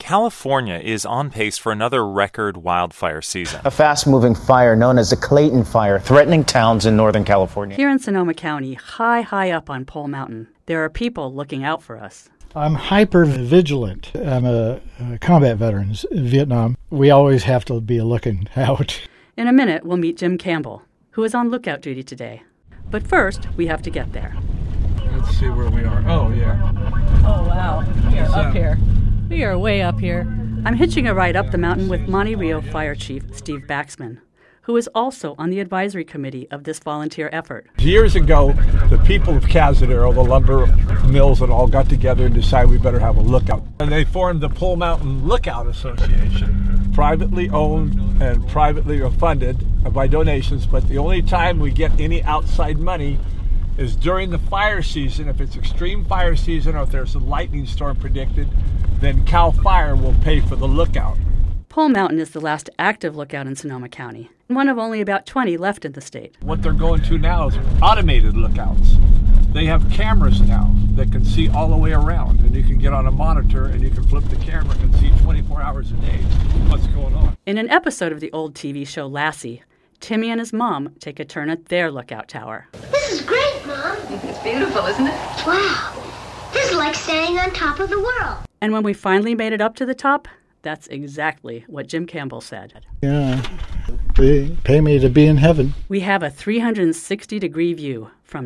California is on pace for another record wildfire season. A fast-moving fire known as the Clayton Fire, threatening towns in Northern California. Here in Sonoma County, high up on Pole Mountain, there are people looking out for us. I'm hyper vigilant. I'm a combat veteran in Vietnam. We always have to be looking out. In a minute, we'll meet Jim Campbell, who is on lookout duty today. But first, we have to get there. Let's see where we are. Oh, yeah. Oh, wow. We are up here. We are way up here. I'm hitching a ride up the mountain with Monte Rio Fire Chief Steve Baxman, who is also on the advisory committee of this volunteer effort. Years ago, the people of Cazadero, the lumber mills, and all got together and decided we better have a lookout. And they formed the Pole Mountain Lookout Association, privately owned and privately funded by donations, but the only time we get any outside money is during the fire season. If it's extreme fire season or if there's a lightning storm predicted, then CAL FIRE will pay for the lookout. Pole Mountain is the last active lookout in Sonoma County, one of only about 20 left in the state. What they're going to now is automated lookouts. They have cameras now that can see all the way around, and you can get on a monitor and you can flip the camera and see 24 hours a day what's going on. In an episode of the old TV show Lassie, Timmy and his mom take a turn at their lookout tower. This is great, Mom. It's beautiful, isn't it? Wow. This is like standing on top of the world. And when we finally made it up to the top, that's exactly what Jim Campbell said. Yeah, they pay me to be in heaven. We have a 360-degree view from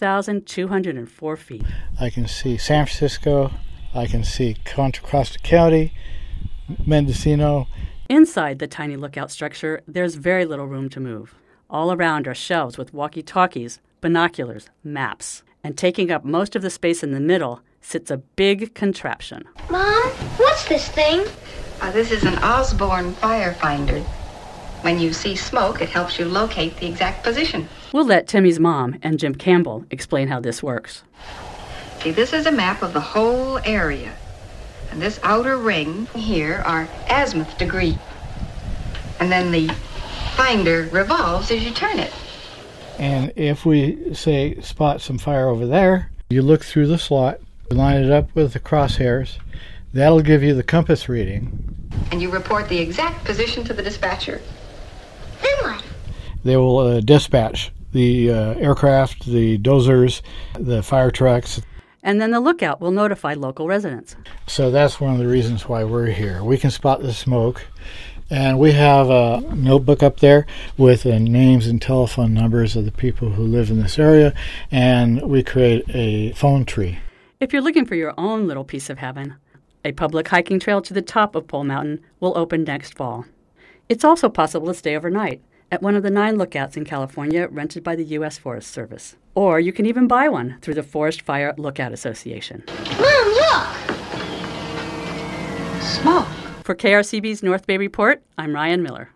2,204 feet. I can see San Francisco. I can see Contra Costa County, Mendocino. Inside the tiny lookout structure, there's very little room to move. All around are shelves with walkie-talkies, binoculars, maps. And taking up most of the space in the middle sits a big contraption. Mom, what's this thing? This is an Osborne fire finder. When you see smoke, it helps you locate the exact position. We'll let Timmy's mom and Jim Campbell explain how this works. See, this is a map of the whole area. And this outer ring here are azimuth degree. And then the finder revolves as you turn it. And if we, say, spot some fire over there, you look through the slot, line it up with the crosshairs. That'll give you the compass reading. And you report the exact position to the dispatcher. Then what? They will dispatch the aircraft, the dozers, the fire trucks. And then the lookout will notify local residents. So that's one of the reasons why we're here. We can spot the smoke. And we have a notebook up there with the names and telephone numbers of the people who live in this area. And we create a phone tree. If you're looking for your own little piece of heaven, a public hiking trail to the top of Pole Mountain will open next fall. It's also possible to stay overnight at one of the 9 lookouts in California rented by the U.S. Forest Service. Or you can even buy one through the Forest Fire Lookout Association. Mom, look! Smoke. For KRCB's North Bay Report, I'm Ryan Miller.